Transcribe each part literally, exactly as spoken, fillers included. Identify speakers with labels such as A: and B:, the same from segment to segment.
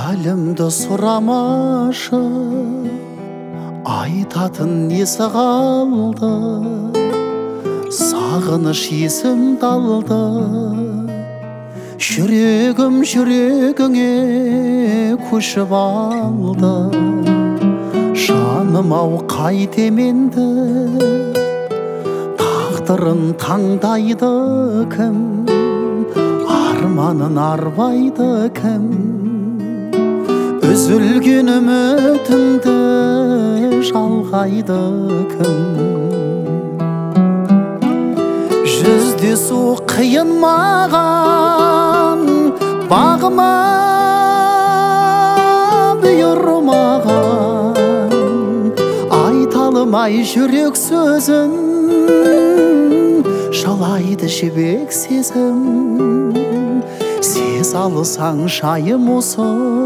A: Халімді сұрамашы, айтатын несі қалды, сағыныш есімді алды. Жүрегім жүрегіңе көшіп алды. Жаным-ау қайтем енді, тағдырын таңдайды кім, арманын арбайды кім. Үзілген үмітімді жалғайды кім. Жүздесу қиын маған, бағыма бұйырмаған. Айталымай жүрек сөзін, жалайды жібек сезім. Сез алысаң шайым осы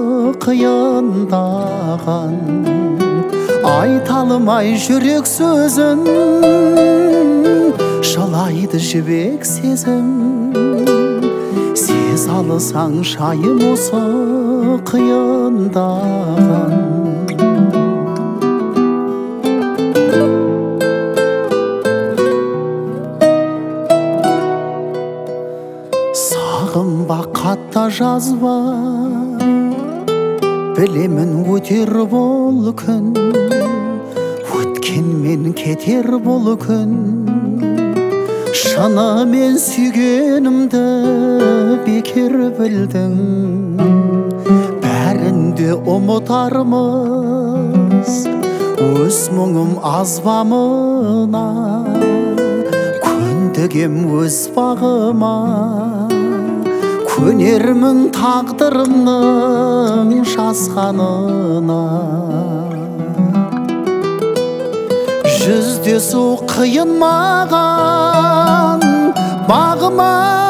A: қиындаған. Айталымай жүрек сөзін, жалайды жібек сезім. Сез алысаң шайым осы қиындаған. Сағынба қатта жазба, білемін өтер бұл күн, өткенмен кетер бұл күн. Шынымен сүйгенімді бекер білдің, бәрінде ұмытармыз, өз мұңым аз ба мына, көндігем өз бағыма. Көнермін тағдырымның жазғанына. Жүздесу қиын маған, бағыма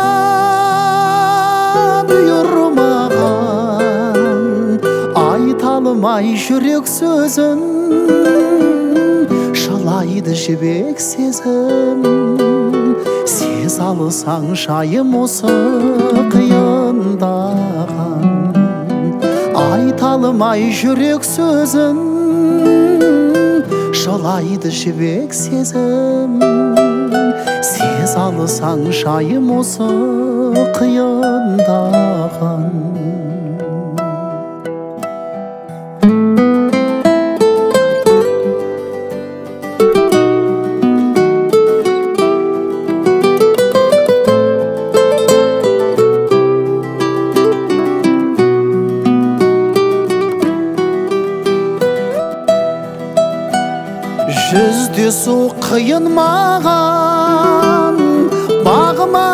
A: бұйырмаған. Айталымай жүрек сөзін, жалайды жібек сезім. Сез алысаң шайым осы қиындаған. Айталымай жүрек сөзін, жалайды жібек сезім. Сез алысаң шайым осы қиындаған. Жүздесу қиын маған, бағыма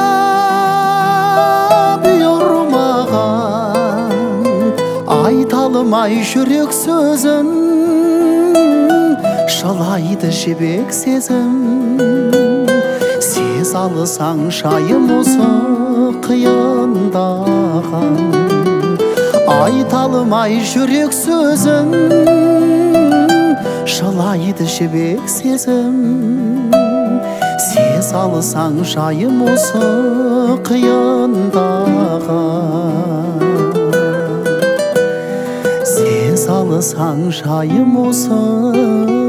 A: бұйырмаған. Айталымай жүрек сөзін, жалайды жібек сезім. Сез алысаң шайым осы қиындаған. Айталымай жүрек сөзін, жалайды жібек сезім. Сез алысаң жайым осы қиындаған. Сез алысаң жайым осы